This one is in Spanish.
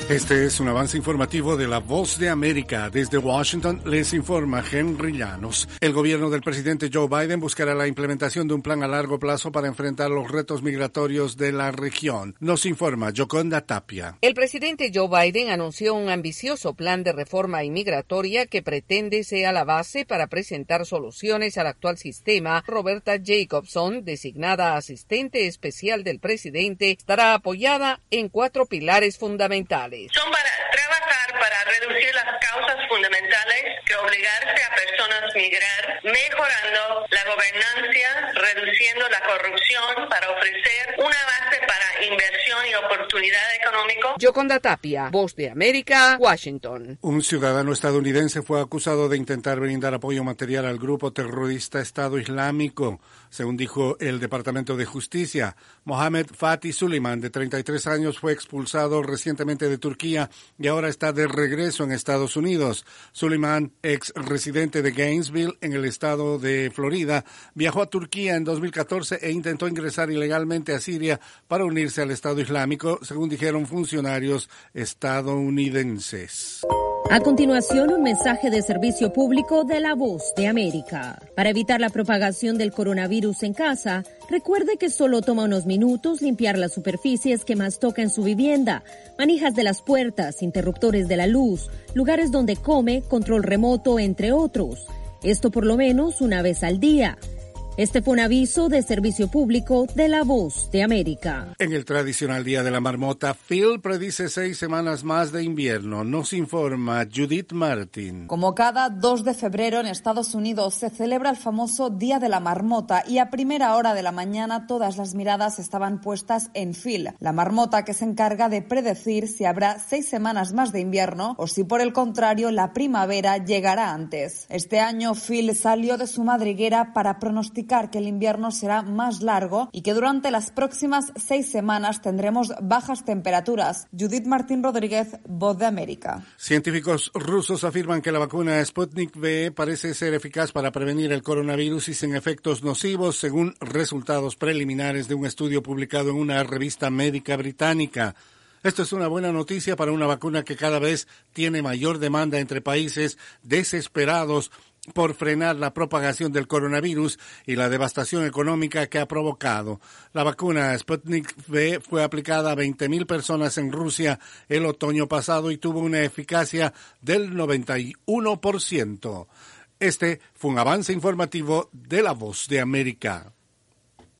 Este es un avance informativo de La Voz de América. Desde Washington les informa Henry Llanos. El gobierno del presidente Joe Biden buscará la implementación de un plan a largo plazo para enfrentar los retos migratorios de la región. Nos informa Yoconda Tapia. El presidente Joe Biden anunció un ambicioso plan de reforma inmigratoria que pretende sea la base para presentar soluciones al actual sistema. Roberta Jacobson, designada asistente especial del presidente, estará apoyada en 4 pilares fundamentales. Son para trabajar para reducir las causas fundamentales que obligarse a personas a migrar, mejorando la gobernanza, reduciendo la corrupción para ofrecer una base para inversión y oportunidad económica. Yoconda Tapia, Voz de América, Washington. Un ciudadano estadounidense fue acusado de intentar brindar apoyo material al grupo terrorista Estado Islámico. Según dijo el Departamento de Justicia, Mohamed Fatih Suleiman, de 33 años, fue expulsado recientemente de Turquía y ahora está de regreso en Estados Unidos. Suleiman, ex residente de Gainesville, en el estado de Florida, viajó a Turquía en 2014 e intentó ingresar ilegalmente a Siria para unirse al Estado Islámico, según dijeron funcionarios estadounidenses. A continuación, un mensaje de servicio público de La Voz de América. Para evitar la propagación del coronavirus en casa, recuerde que solo toma unos minutos limpiar las superficies que más toca en su vivienda, manijas de las puertas, interruptores de la luz, lugares donde come, control remoto, entre otros. Esto por lo menos una vez al día. Este fue un aviso de servicio público de La Voz de América. En el tradicional Día de la Marmota, Phil predice 6 semanas más de invierno. Nos informa Judith Martin. Como cada 2 de febrero en Estados Unidos se celebra el famoso Día de la Marmota y a primera hora de la mañana todas las miradas estaban puestas en Phil, la marmota que se encarga de predecir si habrá 6 semanas más de invierno o si por el contrario la primavera llegará antes. Este año Phil salió de su madriguera para pronosticar que el invierno será más largo y que durante las próximas 6 semanas tendremos bajas temperaturas. Judith Martín Rodríguez, Voz de América. Científicos rusos afirman que la vacuna Sputnik V parece ser eficaz para prevenir el coronavirus y sin efectos nocivos, según resultados preliminares de un estudio publicado en una revista médica británica. Esto es una buena noticia para una vacuna que cada vez tiene mayor demanda entre países desesperados por frenar la propagación del coronavirus y la devastación económica que ha provocado. La vacuna Sputnik V fue aplicada a 20.000 personas en Rusia el otoño pasado y tuvo una eficacia del 91%. Este fue un avance informativo de La Voz de América.